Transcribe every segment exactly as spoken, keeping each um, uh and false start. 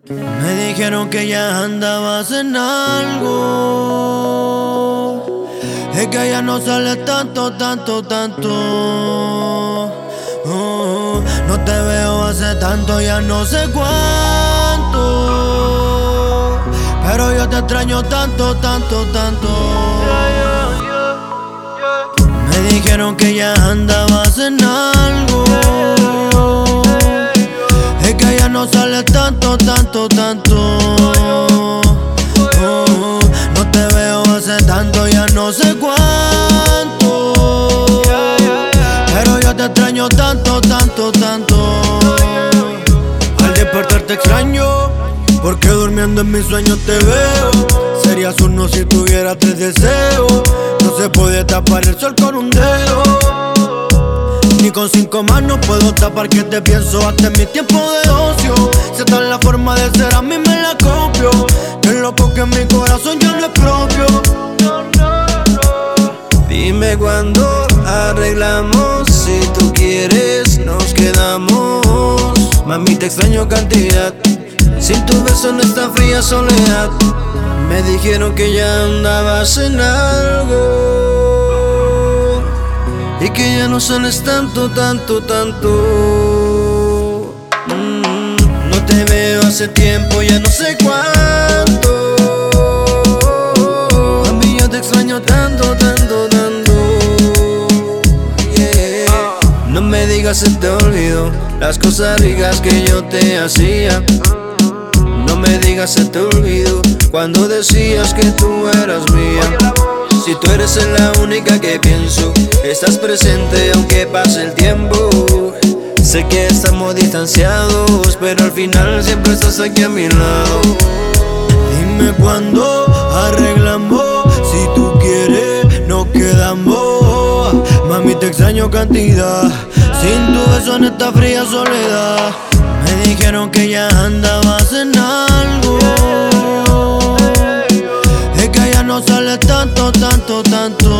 Me dijeron que ya andabas en algo, es que ya no sale tanto, tanto, tanto. Oh, no te veo hace tanto, ya no sé cuánto, pero yo te extraño tanto, tanto, tanto. Me dijeron que ya andabas en algo, es que ya no sale tanto, tanto, tanto. Oh, no te veo hace tanto, ya no sé cuánto, pero yo te extraño tanto, tanto, tanto. Al despertar te extraño, porque durmiendo en mis sueños te veo. Serías uno si tuviera tres deseos. No se puede tapar el sol con un dedo, ni con cinco manos puedo tapar que te pienso hasta en mi tiempo de ocio. Si esta es la forma de ser, a mí me la copio. Que loco que mi corazón ya no es propio. Dime cuándo arreglamos, si tú quieres nos quedamos. Mami, te extraño cantidad, sin tu beso en esta fría soledad. Me dijeron que ya andabas en algo, y que ya no sales tanto, tanto, tanto. mm, No te veo hace tiempo, ya no sé cuánto. A mí yo te extraño tanto, tanto, tanto. Yeah. No me digas se te olvidó las cosas ricas que yo te hacía. No me digas se te olvidó cuando decías que tú eras mía. Si tú eres la única que pienso, estás presente aunque pase el tiempo. Sé que estamos distanciados, pero al final siempre estás aquí a mi lado. Dime cuándo arreglamos, si tú quieres nos quedamos. Mami, te extraño cantidad, sin tu beso en esta fría soledad. Me dijeron que ya andabas en algo, es que ya no sale tanto, tanto, tanto.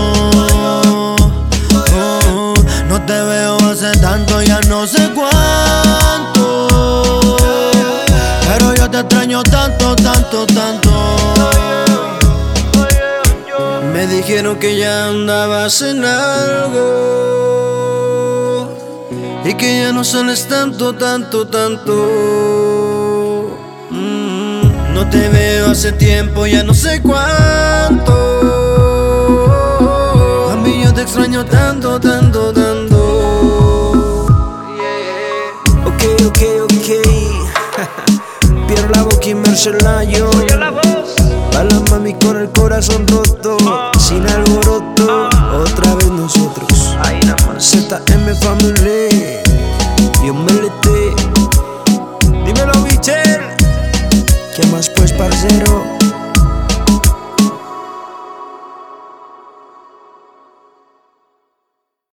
Oh, no te veo hace tanto, ya no sé cuánto, pero yo te extraño tanto, tanto, tanto. Me dijeron que ya andabas en algo, y que ya no sales tanto, tanto, tanto. mm, No te veo hace tiempo, ya no sé cuánto. A mí yo te extraño tanto, tanto, tanto. Yeah. Ok, ok, ok. Pierro la boca y Mercelayo. Pa' la mami con el corazón roto, sin alboroto. Otra vez nosotros, Z M Family.